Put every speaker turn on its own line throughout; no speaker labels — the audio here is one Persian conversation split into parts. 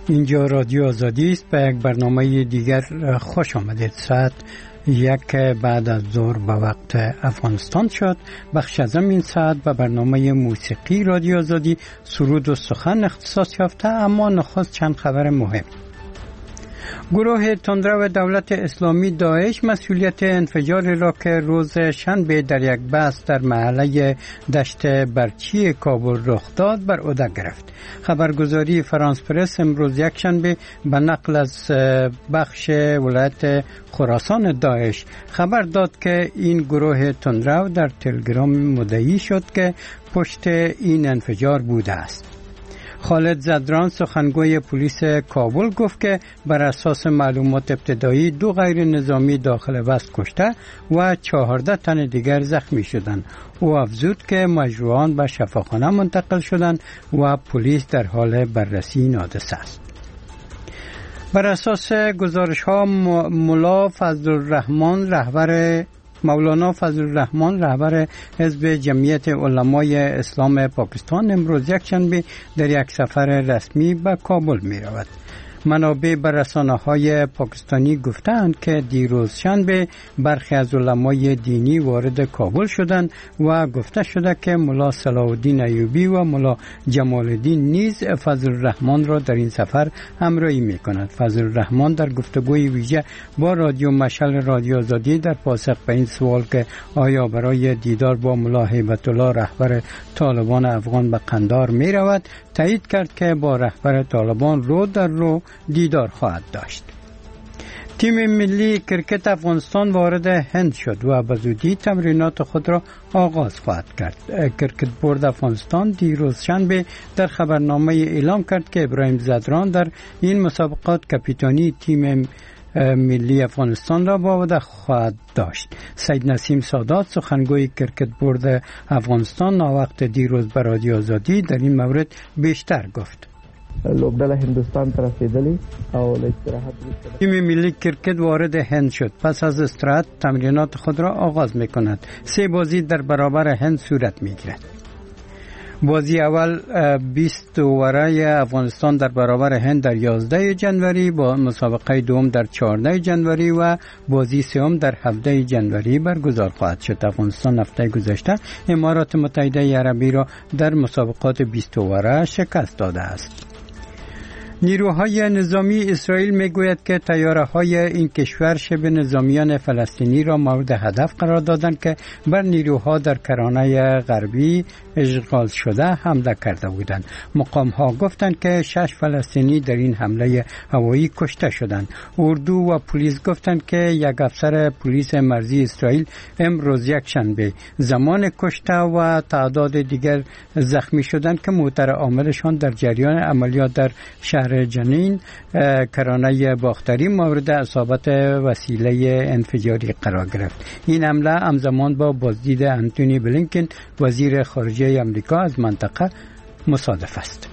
اینجا رادیو آزادی است. به یک برنامه دیگر خوش آمدید. ساعت 1 بعد از ظهر به وقت افغانستان شد. بخش از این ساعت به برنامه موسیقی رادیو آزادی سرود و سخن اختصاص یافته. اما نخست چند خبر مهم. گروه تندرو دولت اسلامی داعش مسئولیت انفجار را که روز شنبه در یک بس در محله دشت برچی کابل رخ داد بر عهده گرفت. خبرگزاری فرانس پرس امروز یک شنبه به نقل از بخش ولایت خراسان داعش خبر داد که این گروه تندرو در تلگرام مدعی شد که پشت این انفجار بوده است. خالد زدران سخنگوی پلیس کابل گفت که بر اساس معلومات ابتدایی 2 غیر نظامی داخل بست کشته و 14 تن دیگر زخمی شدند. او افزود که مجروحان به شفاخانه منتقل شدند و پلیس در حال بررسی این حادثه است. بر اساس گزارش ها مولانا فضل الرحمن رهبر حزب جمعیت علمای اسلام پاکستان امروز یک شنبه در یک سفر رسمی به کابل می رود. منابع بر رسانه‌های پاکستانی گفتند که دیروز شنبه برخی از علمای دینی وارد کابل شدند و گفته شده که ملا صلاح الدین ایوبی و ملا جمال الدین نیز فضل الرحمن را در این سفر همراهی می‌کند. فضل الرحمن در گفتگوی ویژه با رادیو مشعل رادیو آزادی در پاسخ به این سوال که آیا برای دیدار با ملا هیبت الله رهبر طالبان افغان به قندار می‌رود، تایید کرد که با رهبر طالبان رو در رو دیدار خواهد داشت. تیم ملی کرکت افغانستان وارد هند شد و به زودی تمرینات خود را آغاز خواهد کرد. کرکت بورد افغانستان دیروز شنبه در خبرنامه اعلام کرد که ابراهیم زدران در این مسابقات کاپیتانی تیم ملی افغانستان را با عهده خواهد داشت. سید نسیم سادات سخنگوی کرکت بورد افغانستان ناوقت دیروز به رادیو آزادی در این مورد بیشتر گفت.
لوبډله هندوستان ته رسیدلی او له استراحت
تیم ملی کرکت وارد هند شد. پس از استراحت تمرینات خود را آغاز می‌کند. 3 بازی در برابر هند صورت می‌گیرد. بازی اول 20 اووره افغانستان در برابر هند در 11 جنوری، با مسابقه دوم در 14 جنوری و بازی سوم در 17 جنوری برگزار خواهد شد. افغانستان هفته گذشته امارات متحده عربی را در مسابقات 20 اووره شکست داده است. نیروهای نظامی اسرائیل میگوید که طیاره‌های این کشور شبه نظامیان فلسطینی را مورد هدف قرار دادند که بر نیروها در کرانه غربی اشغال شده حمله کرده بودند. مقام‌ها گفتند که 6 فلسطینی در این حمله هوایی کشته شدند. اردو و پلیس گفتند که یک افسر پلیس مرزی اسرائیل امروز یک شنبه زمان کشته و تعداد دیگر زخمی شدند که موتور عاملشان در جریان عملیات در شهر جنین کرانه باختری مورد اصابت وسیله انفجاری قرار گرفت. این حمله همزمان با بازدید انتونی بلینکن وزیر خارجه آمریکا از منطقه مصادف است.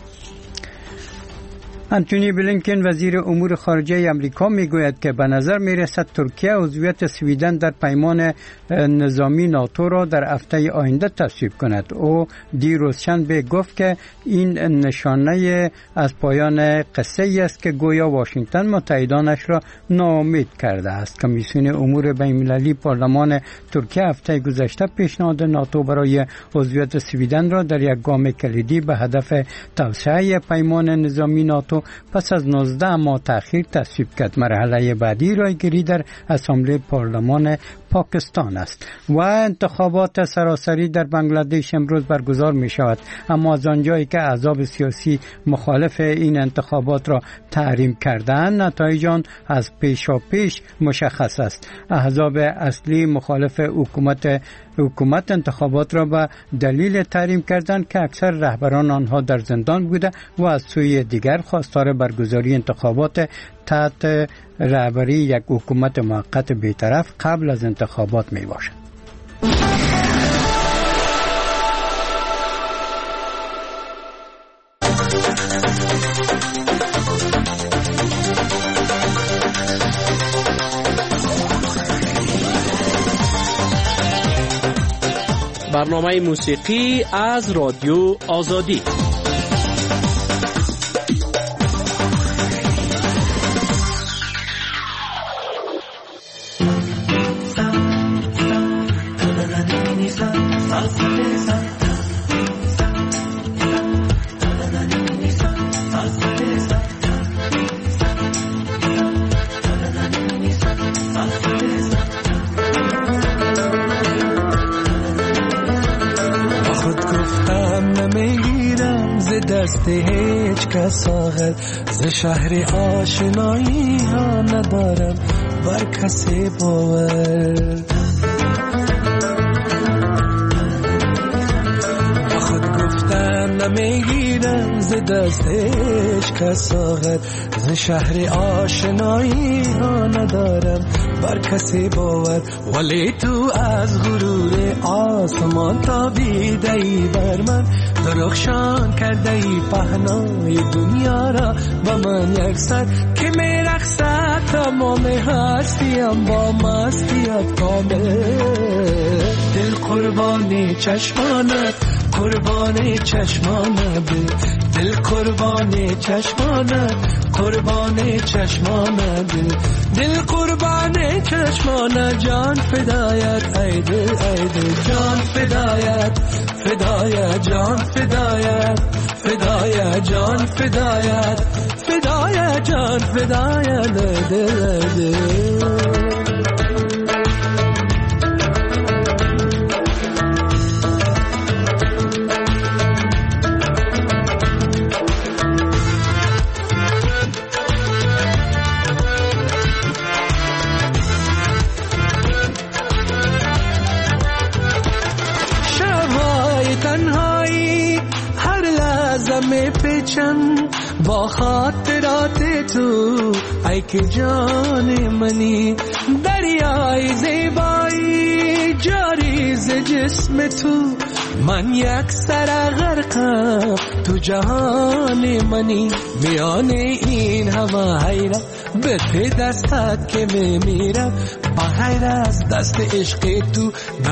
انتونی بلینکن وزیر امور خارجه آمریکا میگوید که به نظر میرسد ترکیه عضویت سویدن در پیمان نظامی ناتو را در هفته آینده تصویب کند. او دیروز شنبه گفت که این نشانه از پایان قصه ای است که گویا واشنگتن متحدانش را ناامید کرده است. کمیسیون امور بین‌المللی پارلمان ترکیه هفته گذشته پیشنهاد ناتو برای عضویت سویدن را در یک گام کلیدی به هدف توسعه پیمان نظامی ناتو پس از 19 ماه تأخیر تصویب کرد. مرحله بعدی رایگیری در اسامبله پارلمان پاکستان است و انتخابات سراسری در بنگلادش امروز برگزار می شود. اما از آنجایی که احزاب سیاسی مخالف این انتخابات را تحریم کردند، نتایج آن از پیش مشخص است. احزاب اصلی مخالف حکومت انتخابات را به دلیل تحریم کردند که اکثر رهبران آنها در زندان بوده و از سوی دیگر خواستار برگزاری انتخابات تحت رهبری یک حکومت موقت بی‌طرف قبل از انتخابات می باشد.
برنامه موسیقی از رادیو آزادی.
دست هیچ کس ساغر، ز شهر آشنایی ها ندارم بر کسی باور. خود گفتن نمیگیرم ز دست هیچ کس ساغر، ز شهر آشنایی ها ندارم بر کسی باور. ولی تو از غرور آسمان تابیده ای بر من، درخشان کرده ای پهنای دنیا را با من یکسر، که میرقصد تمام هستیم با مستیت کامل. دل قربانی چشمانت، قربانی چشمانت، دل قربانی چشمانت، قربانی چشمانت، دل قربانی چشمانت. جان فدایت ای دل ای دل، جان فدایت فدایت، جان فدایت فدایت، جان فدایت فدایت، جان فدایت دل دل. با خاطرات تو ای که جان منی، دریای زیبایی جاری ز جسم تو. من یک سر غرقم تو جهان منی، میان این همه حیرت به ته دستت که میمیرم. بغیر از دست عشق تو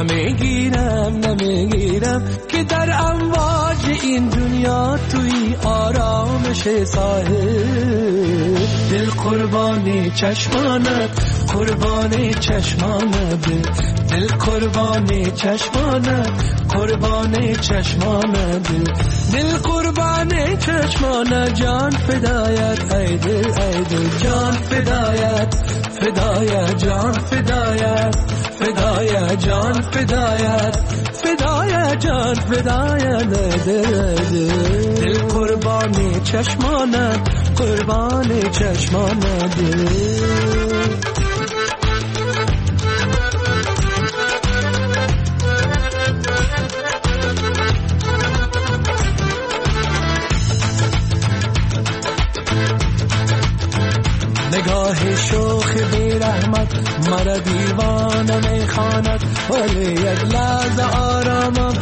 نمیگیرم که در امواج این دنیا توی آرامش ساحل. دل قربانی چشمانت، قربانی چشمانت، دل قربانی چشمانت، قربانی چشمانت، دل قربانی چشمانت. جان فدایت ای دل ای دل، جان فدایت فدایت، جان فدایت فدایت، جان فدایت فدایت، جان فدایت دل دل. دل قربانی چشمانت، قربانی چشمانت. نگاه شوخ بی رحمت مرا دیوانه میخواند، ولی یک لحظه آرامم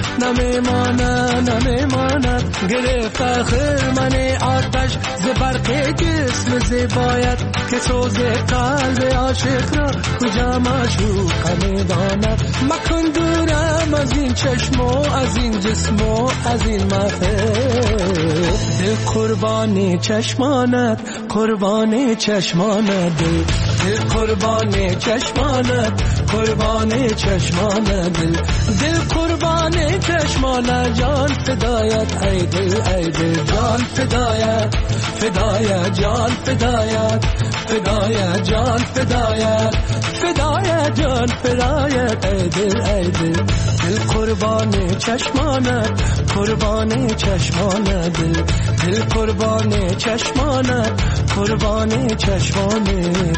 نمیماند. گرفت آخر من آتش ز برق جسم زیبایت، که سوز قلب عاشق را کجا معشوق میداند. مکن دورم از این چشم و از این جسم و از این محفل. دل قربانی چشمانت، قربانی چشمانت، دل قربانی چشمانت، قربانی چشمانت، دل قربانی چشمانت. جان فدایت ای دل ای دل، جان فدایت فدایت، جان فدایت فدایت، جان فدایت فدایت، جان فدایت ای دل ای دل. دل قربانی چشمانت، قربانی چشمانت، دل قربانی چشمانت، قربانی چشمانت،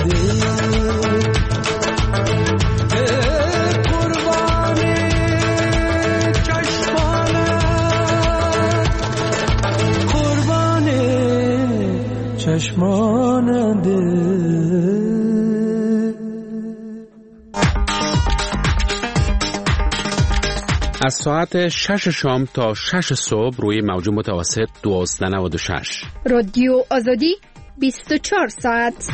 دل قربانی چشمانت، قربانی چشمانت.
از ساعت 6 شام تا 6 صبح روی موج متوسط 1296
رادیو آزادی 24 ساعت.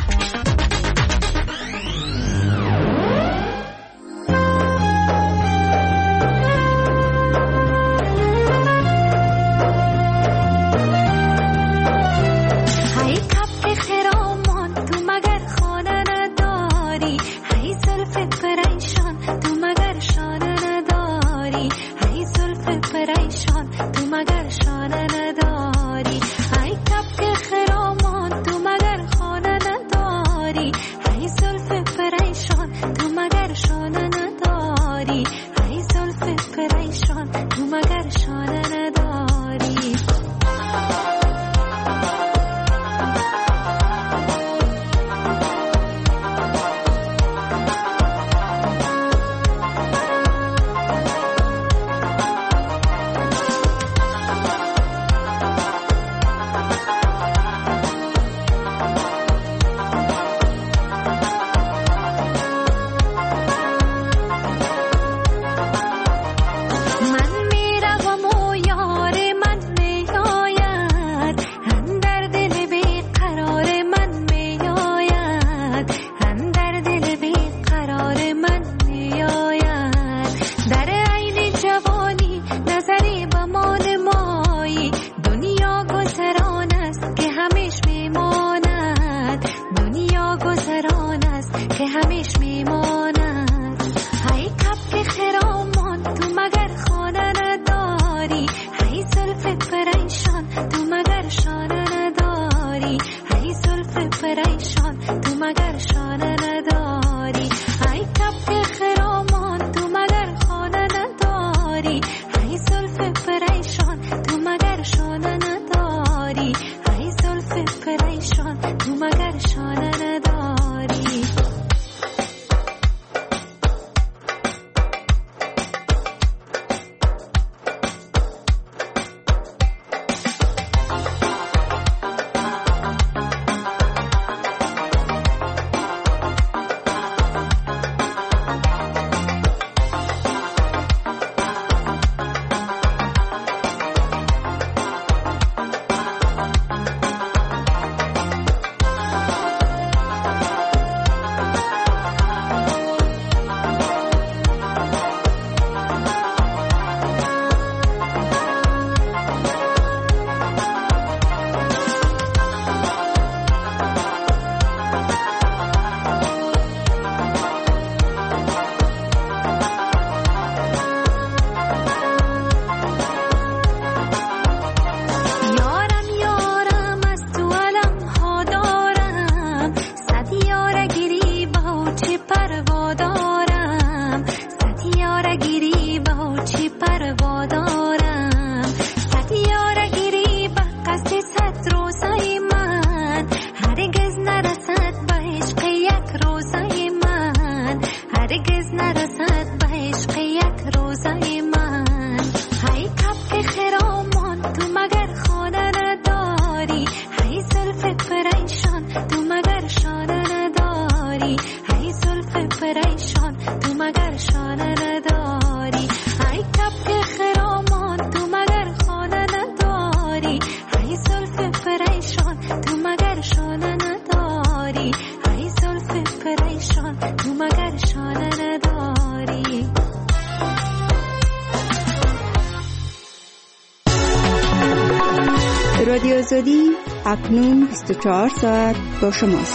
رادیو آزادی اکنون 24 ساعت با شماست.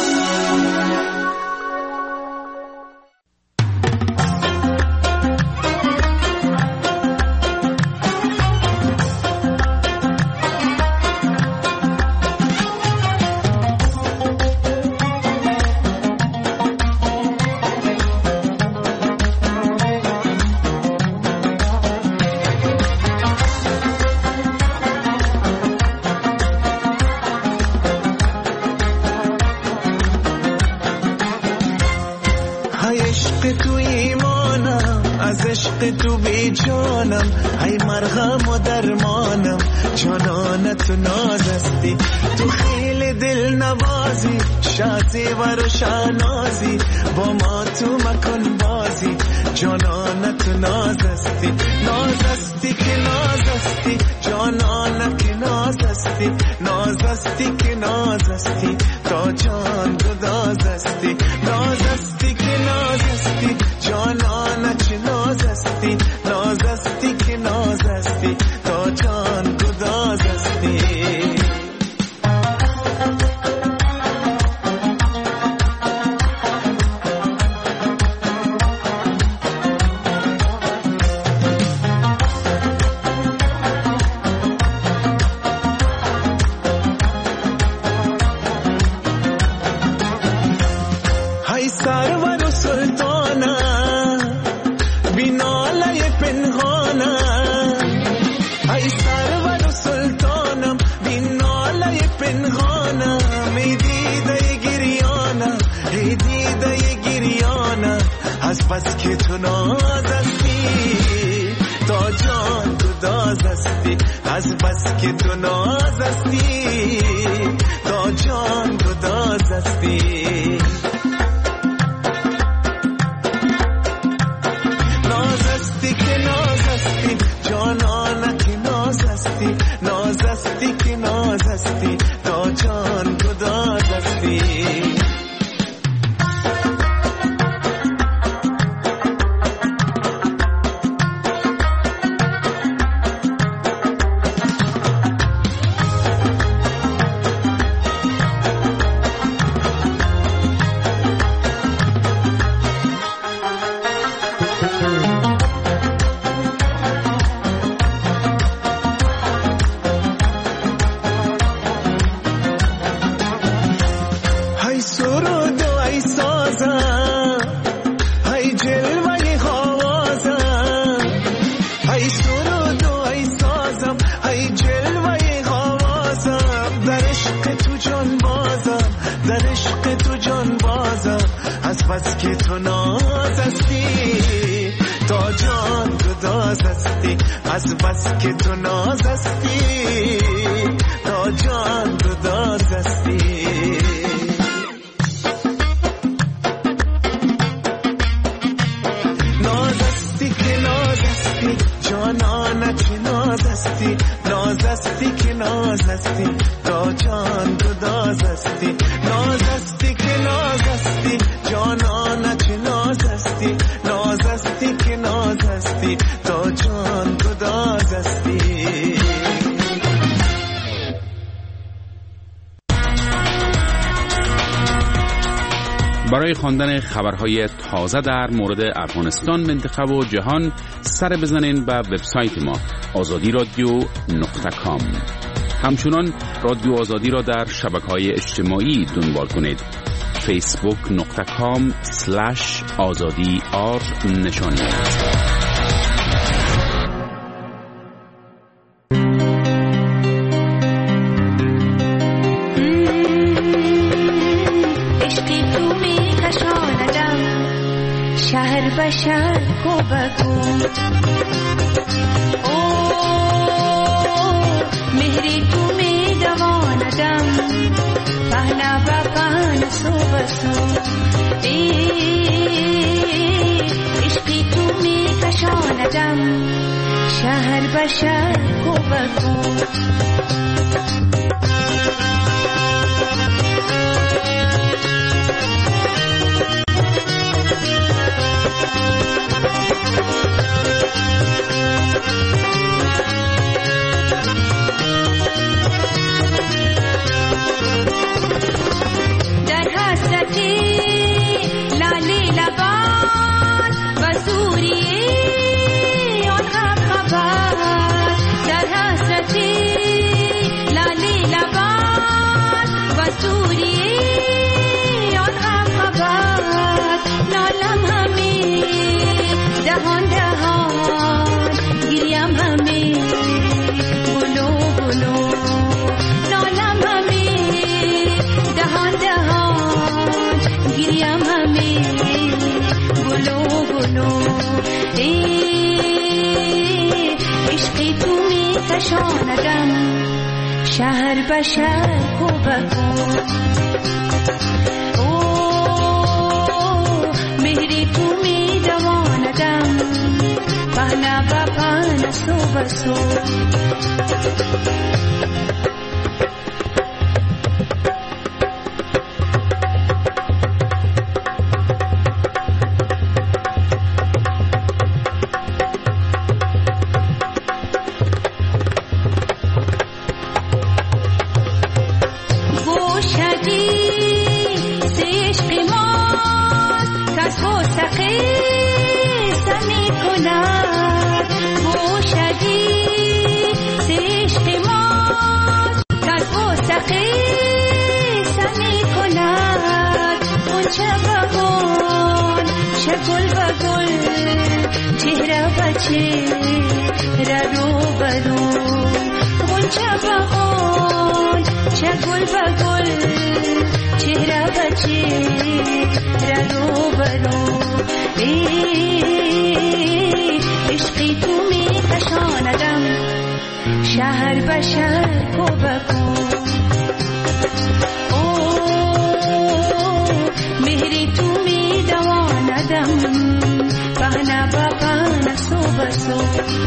تو بی جانم ای مرهم و درمانم جانانت نازستی تو خیلی دل نوازی شازی و روشنازی با ما تو مکن بازی جانانت نازستی نازستی که نازستی جانانت که نازستی نازستی که نازستی تا جان گدازستی نازستی که نازستی جانانت که نازستی نازستی که نازستی تا جان گدازستی های سرور و سلطانه بیناله پنهانه ای سرور و سلطانم بیناله پنهانه می دیده گریانه ای دیده گریانه از بس که تو نازستی تا جان گدازستی از بس که تو نازستی تا جان گدازستی نازستی که نازستی تا جان گدازستی بس که تو نازستی تا جان گدازستی از بس که تو نازستی تا جان گدازستی نازستی که نازستی جانانت نازستی نازستی که نازستی تا جان گدازستی نازستی که نازستی جانانت نازستی نازستی که نازستی تا جان گدازستی
برای خواندن خبرهای تازه در مورد افغانستان، منطقه و جهان سر بزنین به وبسایت ما azadi.radio.com. همچنان رادیو آزادی را در شبکه‌های اجتماعی دنبال کنید. facebook.com/azadi_r نشانید.
شهر بشر کو بگو او مهری تو می دواندم پهنا بپان سو بسو عشقی تو می کشاندم شهر بشر کو بگو عشقی تو می کشاندم شهر به شهر کو بکن مهری تو می دواندم پهنا با پهنا سو بسو شهر به شهر کو بکن مهری تو می دواندم پهنا با پهنا سو بسو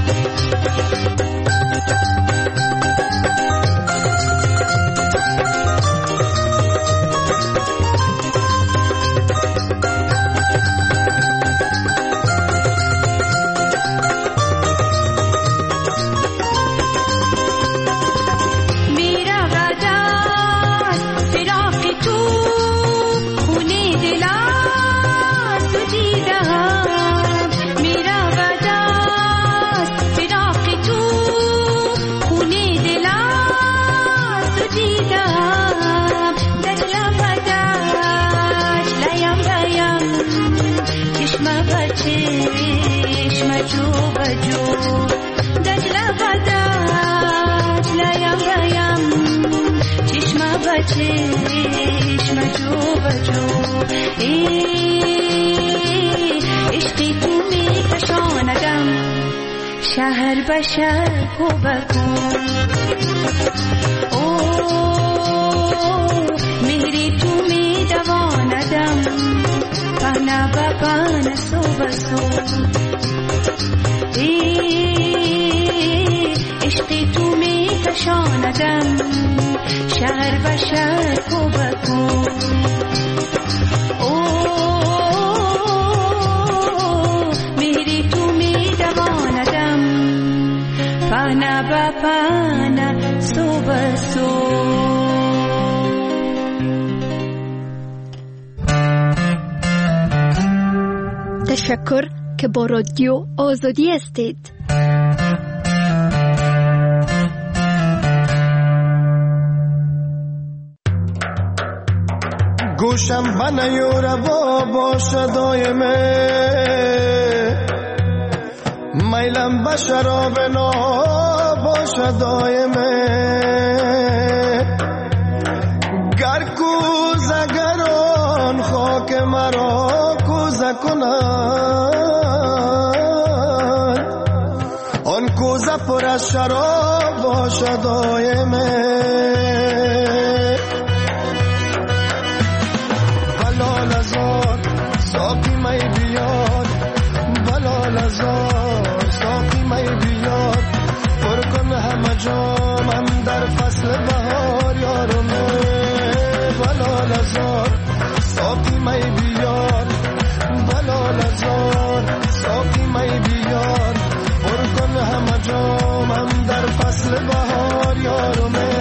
عشقی تو می کشاندم شهر به شهر کو بکن مهری تو می دواندم پهنا با پهنا سو بسو عشقی تو می کشاندم شهر به شهر کو بکن مهری تو می دواندم پهنا با پهنا سو بسو
تشکر که با رادیو آزادی هستید.
گوشم بنیور باشه دایمه میلم به شراب نا باشه دایمه گر کوزگران خاک مرا کوزه کنند آن کوزه پر از شراب باشه دایمه ساقی می بیار بلال ازار ساقی می بیار پر کن همه جامم در فصل بهار یارمه بلال ازار ساقی می بیار بلال ازار ساقی می بیار پر کن همه جامم در فصل بهار یارمه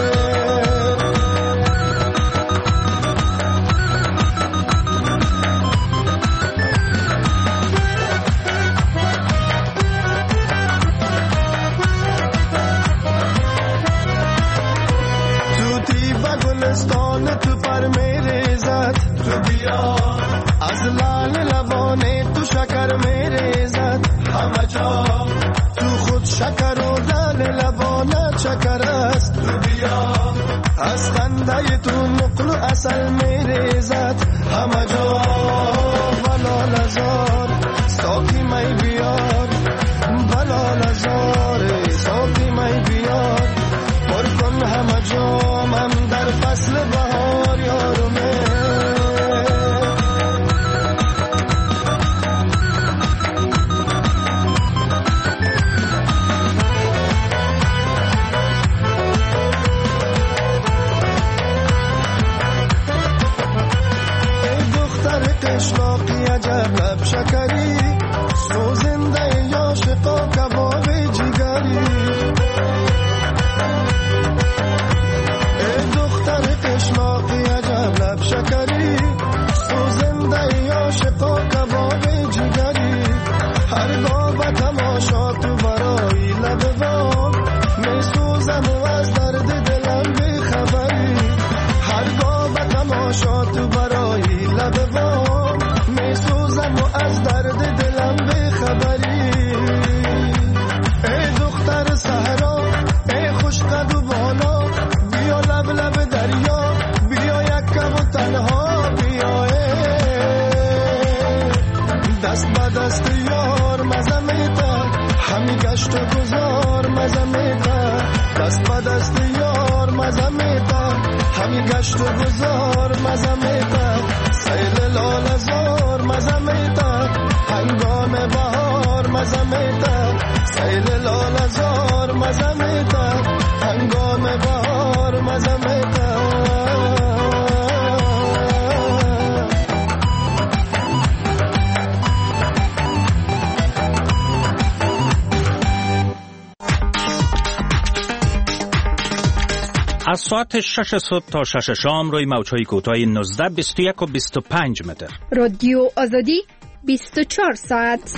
تو پر میرے ذات تو بیا از لال لبانه تو شکر میرے ذات همه جا تو خود شکر و لال لبانه شکر است تو بیا از خنده تو نقل و اصل میرے ذات همه جا ولال ازار ساقی می بیا هرگاه با تماشا تو برای لب وام میسوزم و از درد دلم بیخبری. هرگاه با تماشا تو برای لب وام میسوزم و از درد دلم بیخبری. ای دختر صحرا ای خوش قد و بالا بیا لب لب دریا بیا یک کم و تنها بیا. دست با دست یار مزه میده همی گشت و گذار مزه میده. دست با دست یار مزه میده همی گشت و گذار مزه میده. سیل لال زار مزه میده هنگام بهار مزه میده. سیل لال زار مزه میده هنگام بهار مزه میده.
از ساعت 6 صبح تا 6 شام روی موج‌های کوتاه 19 21 و 25 متر.
رادیو آزادی 24 ساعت.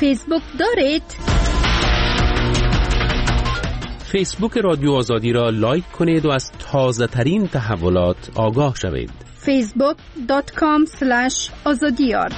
فیسبوک دارید؟
فیسبوک رادیو آزادی را لایک کنید و از تازه ترین تحولات آگاه شوید.
facebook.com/azadiyar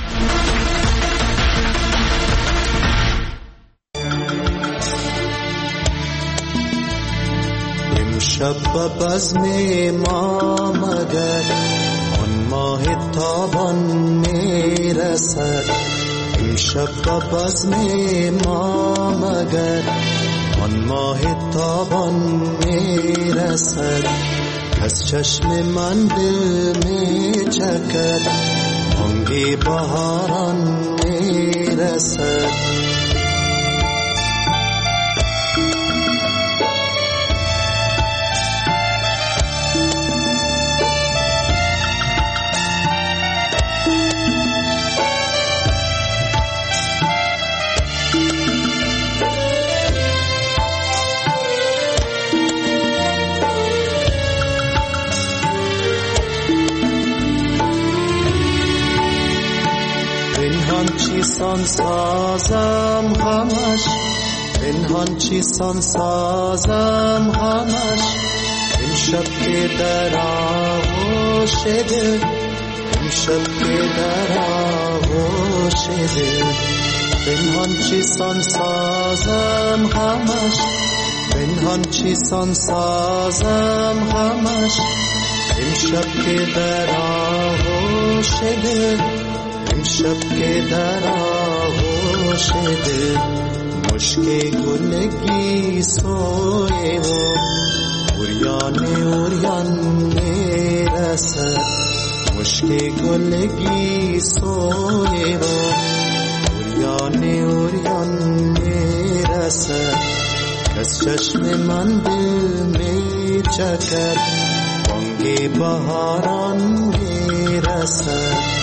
امشب بزم ما مگر آن ماه تابان میرسد، امشب بزم ما مگر آن ماه تابان میرسد، از چشم من دل میچکد بانگ بهاران میرسد. چیسان سازم غمش، پنهان چیسان سازم غمش، امشب که در آغوش دل، امشب که در آغوش دل، پنهان چیسان سازم غمش، پنهان چیسان سازم غمش، امشب که در آغوش دل، امشب که در آغوش دل، مشک گلگی سوی و اوریان میرسد، مشک گلگی سوی و اوریان میرسد، از چشم من دل میچکد بانگ بهاران میرسد.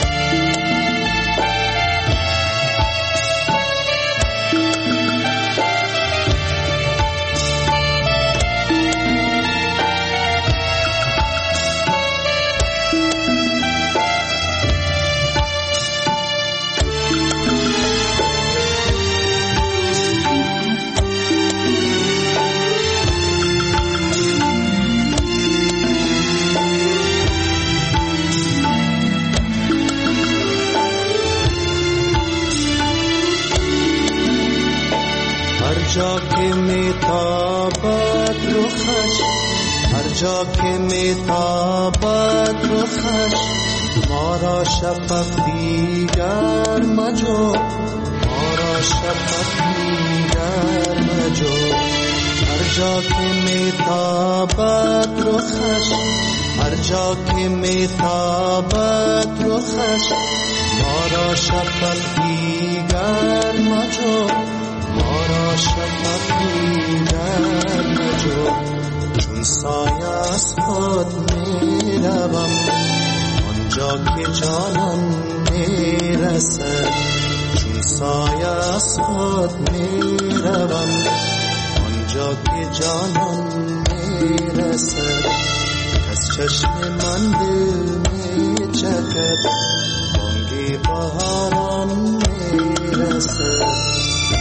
جا که میتابد رخش، هر جا که میتابد رخش، ما را شفق دیگر مجو، ما را شفق دیگر مجو، هر جا که میتابد رخش، هر جا که میتابد رخش، ما را شفق دیگر مجو، ما را شفق دیگر مجو، چون سایه از خود میروم آنجا که جانم میرسد، چون سایه از خود میروم آنجا که جانم میرسد، از چشم من دل میچکد بانگ بهاران میرسد.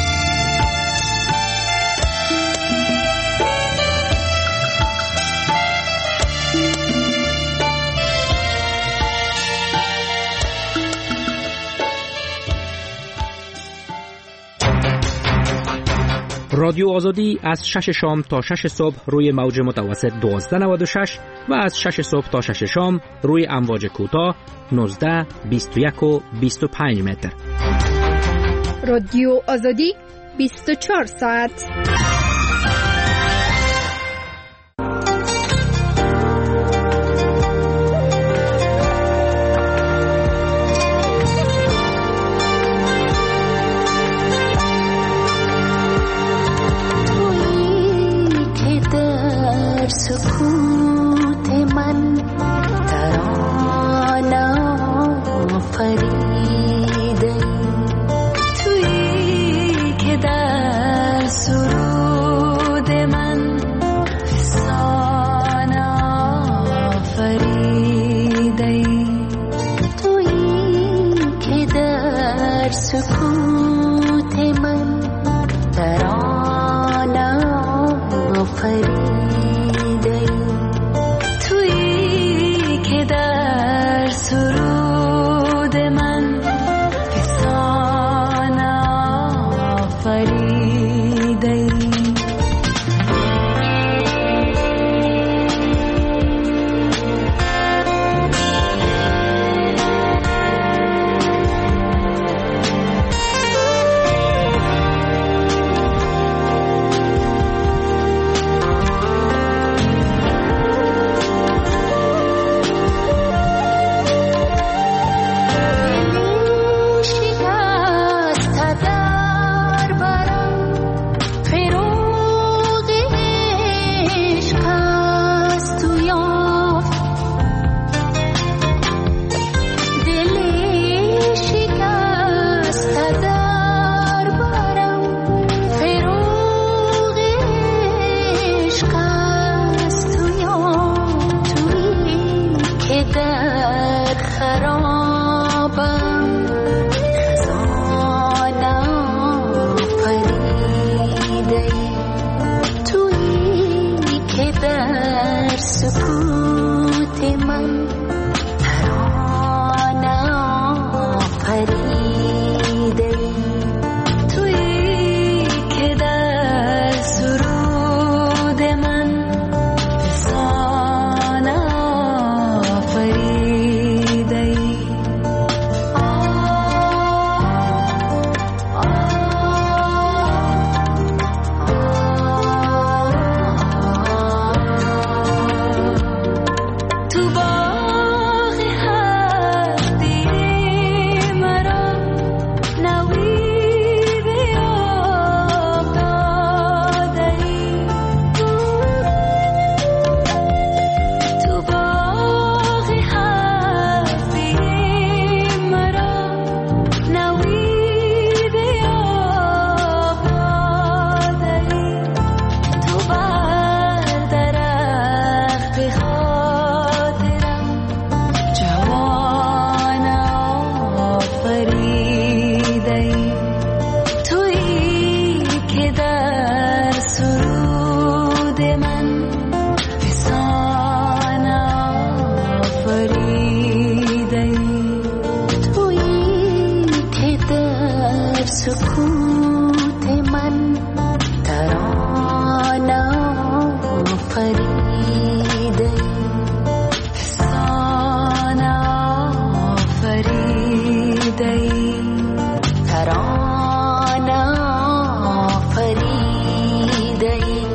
رادیو آزادی از 6 شام تا 6 صبح روی موج متوسط 1296 و از 6 صبح تا 6 شام روی امواج کوتاه 19، 21 و 25 متر.
رادیو آزادی 24 ساعت.
سکوت من ترانه فریده، تویی که در سرود من فسانه فریده، تویی که در سکوت
سکوت من ترانه فریده فسانه فریده ترانه فریده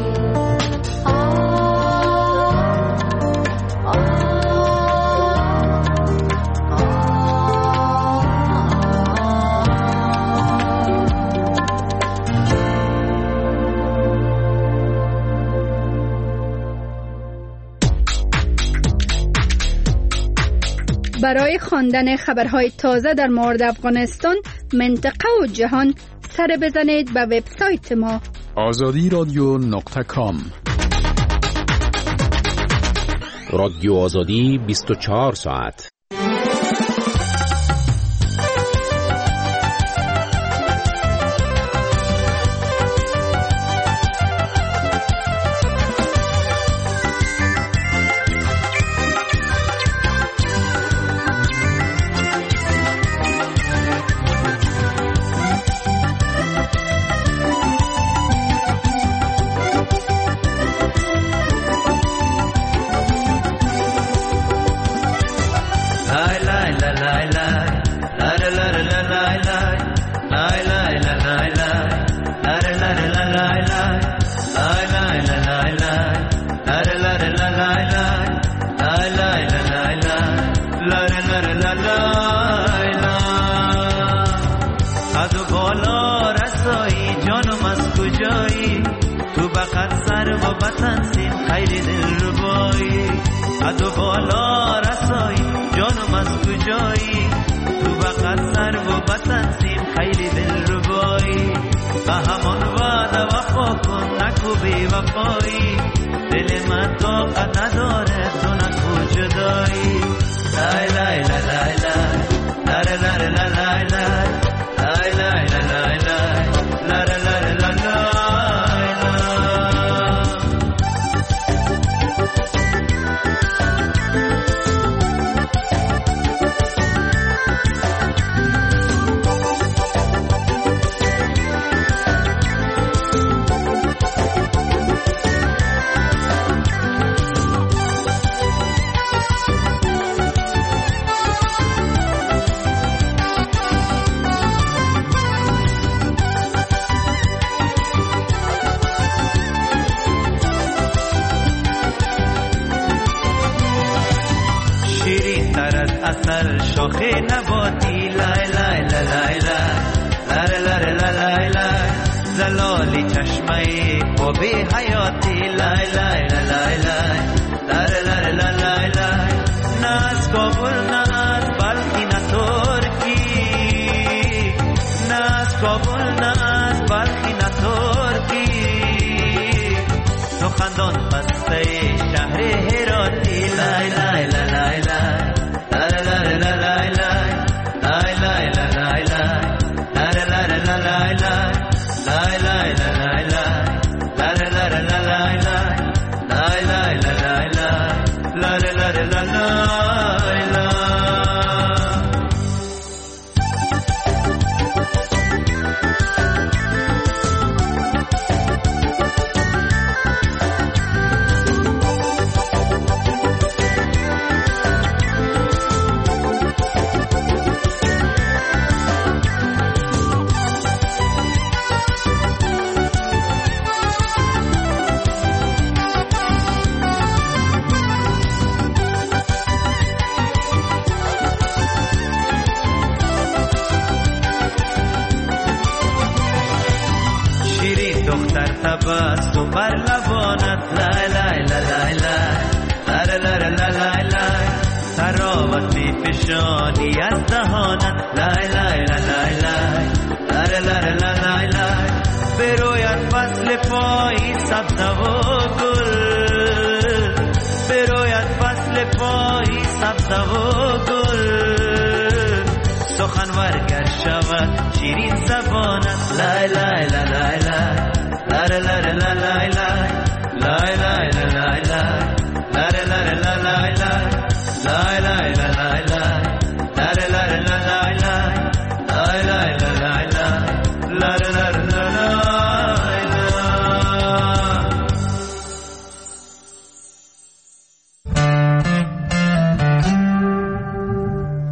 برای خواندن خبرهای تازه در مورد افغانستان، منطقه و جهان سر بزنید به وبسایت ما
azadiradio.com.
رادیو آزادی 24 ساعت.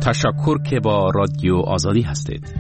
تشکر که با رادیو آزادی هستید.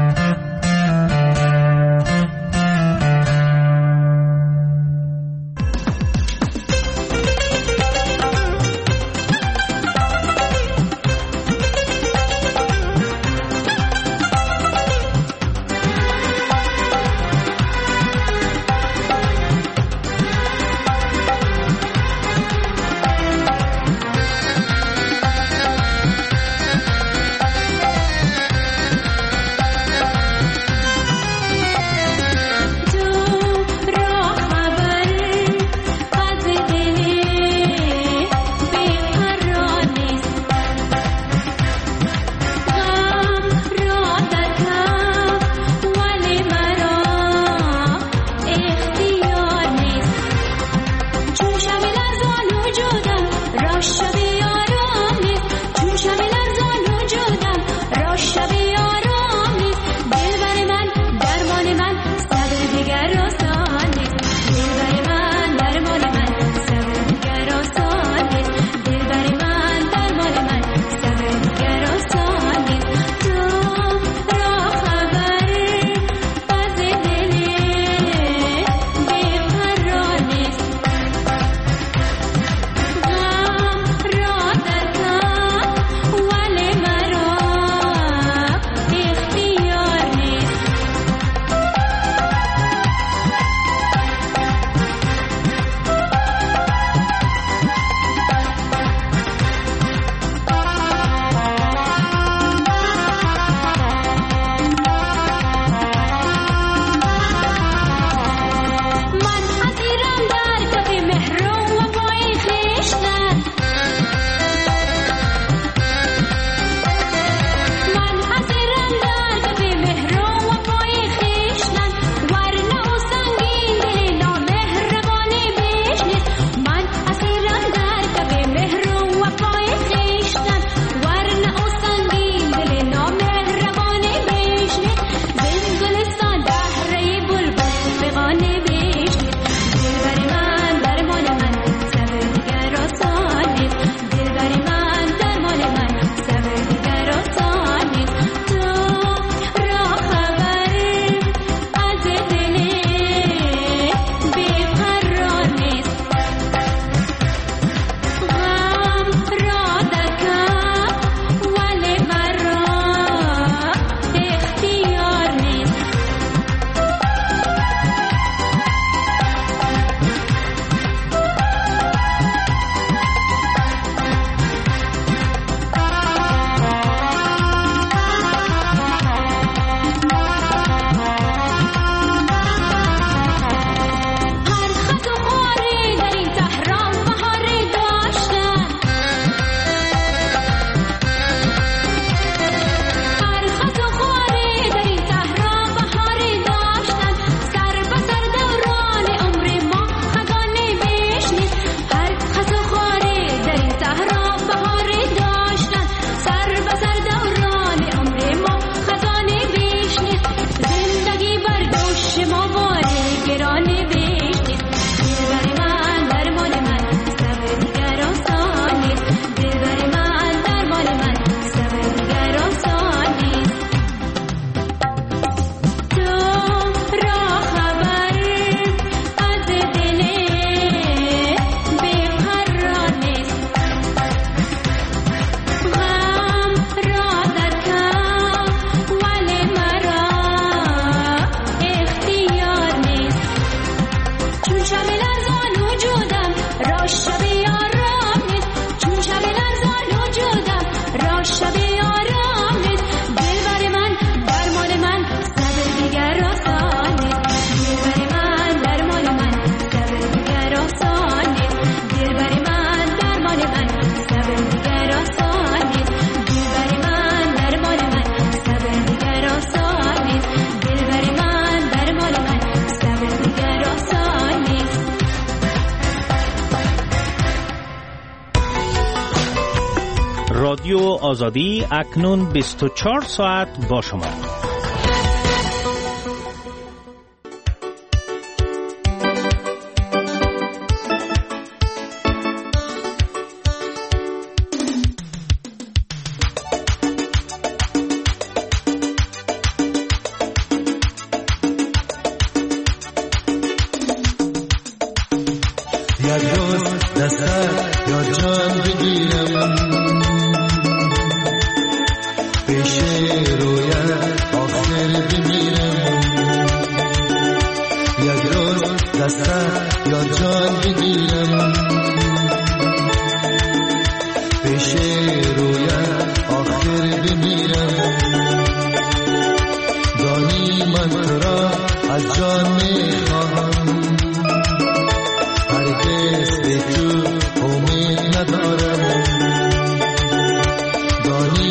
رادیو آزادی اکنون 24 ساعت با شما.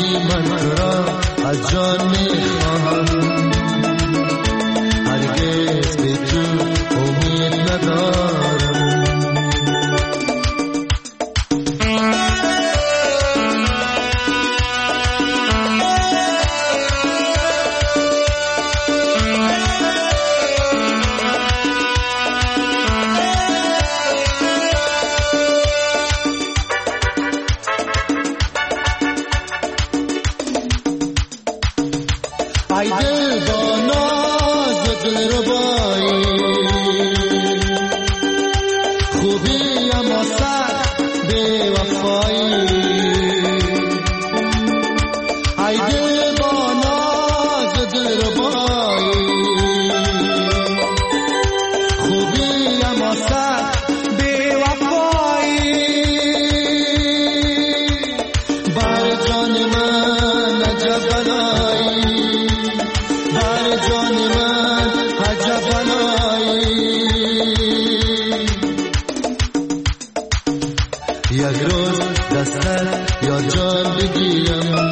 دانی من تو را از جان میخواهم، هرگز به تو امید ندارم. ای دل با ناز و دلربایی، خوبی اما سخت بی وفایی. ای دل با ناز و دلربایی، خوبی اما سخت بی وفایی. بر جان من عجب بلایی، بر جان من عجب بلایی. یک روز دستت یا جان بگیرم،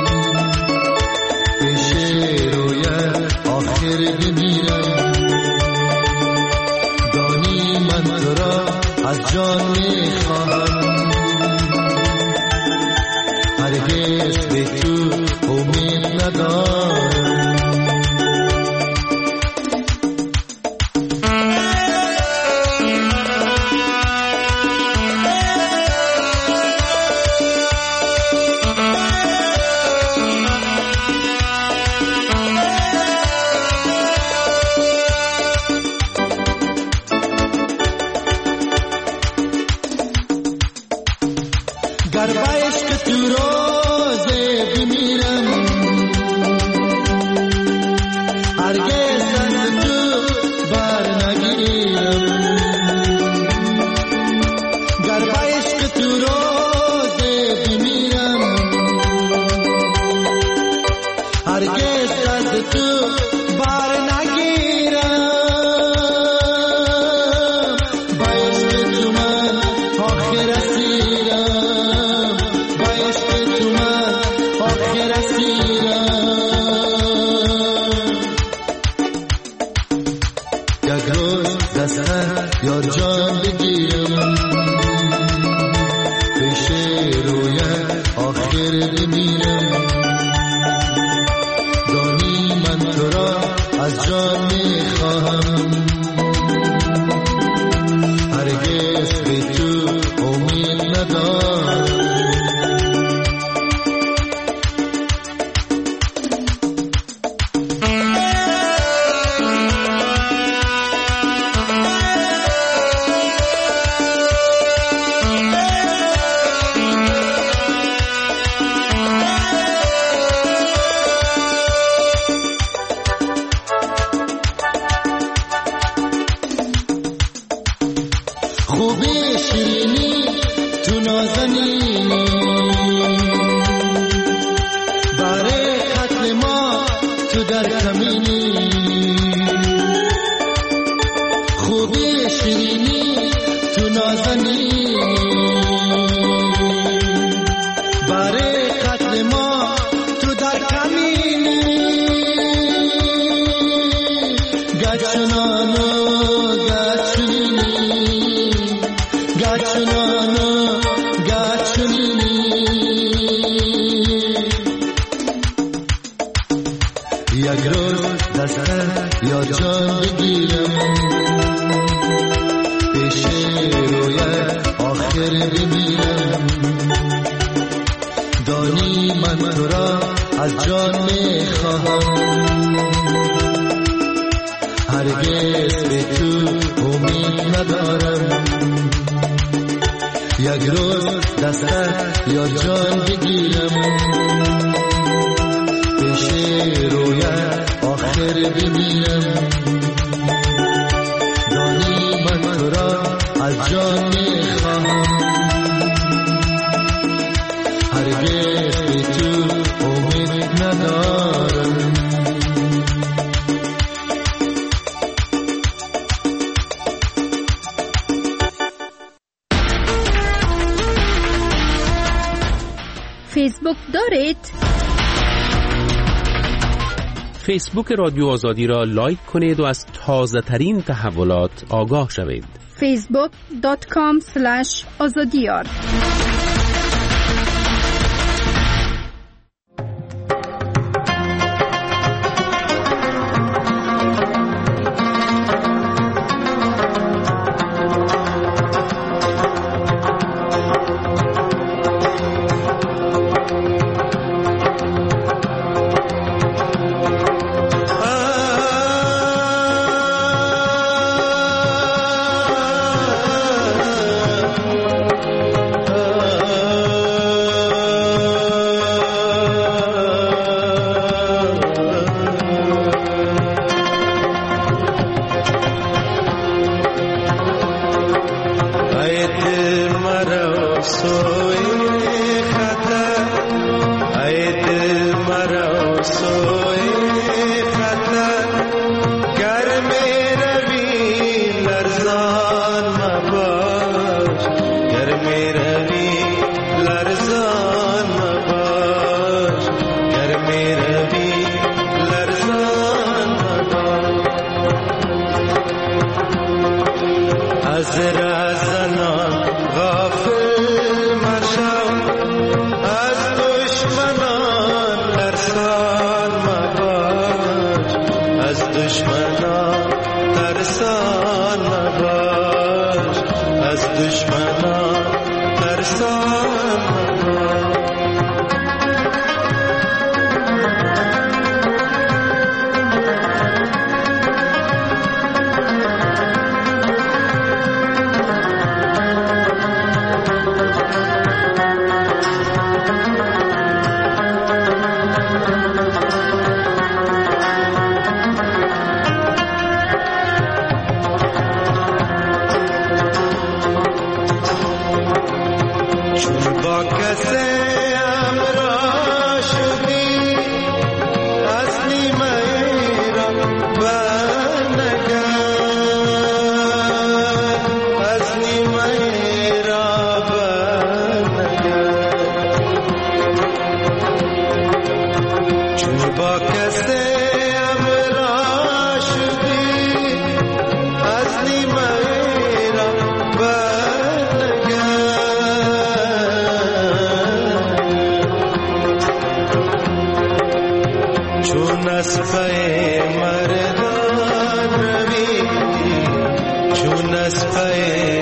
پیش رویت آخر بمیرم. دانی من تو را از جان میخواهم، هرگز به تو امید ندارم. گر به عشق تو روز بمیرم، هرگز از تو بر نگیرم. گر به عشق تو روز بمیرم، هرگز از تو بر نگیرم. به عشق تو من آخر اسیرم، به عشق تو من آخر اسیرم. یک روز دستت یا جان بگیرم، پیش رویت آخر بمیرم. دانی من تو را از جان میخواهم، هرگز به تو امید ندارم. خوبی شیرینی تو نازنینی، برای قتل ما تو در کمینی. خوبی شیرینی تو نازنینی، برای قتل ما تو در کمینی. گچنانو گچنینی، گچنانو گچنینی. یک روز دستت یا جان بگیرم، پیش رویت آخر بمیرم. دانی من تو را از جان میخواهم، هرگز به تو امید ندارم. یک روز دستت یا جان بگیرم، پیش رویت آخر بمیرم. دانی من تو را از جان میخواهم، هرگز به تو امید ندارم.
فیسبوک دارید؟
فیسبوک رادیو آزادی را لایک کنید و از تازه ترین تحولات آگاه شوید.
facebook.com/azadiyar
چون از پی